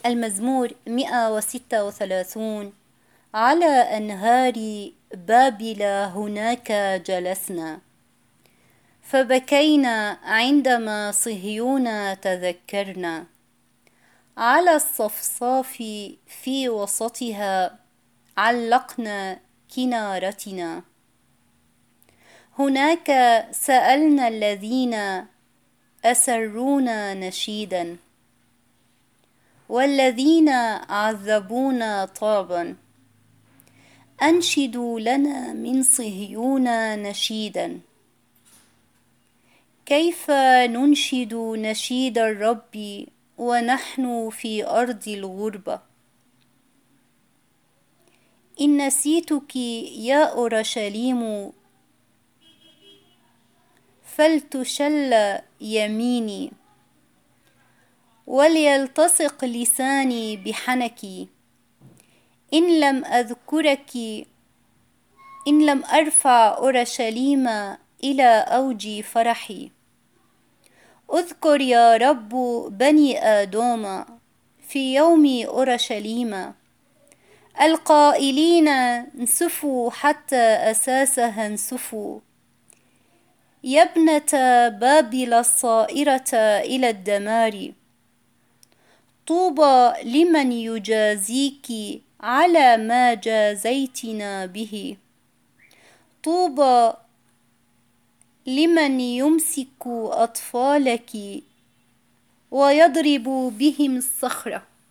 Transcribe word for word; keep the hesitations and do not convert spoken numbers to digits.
المزمور مئة وستة وثلاثون. على أنهار بابل هناك جلسنا، فبكينا عندما صهيون تذكرنا. على الصفصاف في وسطها علقنا كنارتنا. هناك سألنا الذين أسرونا نشيدا، والذين عذبونا طابا. أنشدوا لنا من صهيون نشيدا. كيف ننشد نشيد الرب ونحن في أرض الغربة؟ إن نسيتك يا أورشليم فلتشل يميني، وليلتصق لساني بحنك. إن لم أذكرك، إن لم أرفع أورشليم إلى أوج فرحي. اذكر يا رب بني آدم في يوم أورشليم، القائلين انسفوا حتى أساسها انسفوا. يا ابنة بابل الصائرة إلى الدمار، طوبى لمن يجازيك على ما جازيتنا به. طوبى لمن يمسك أطفالك ويضرب بهم الصخرة.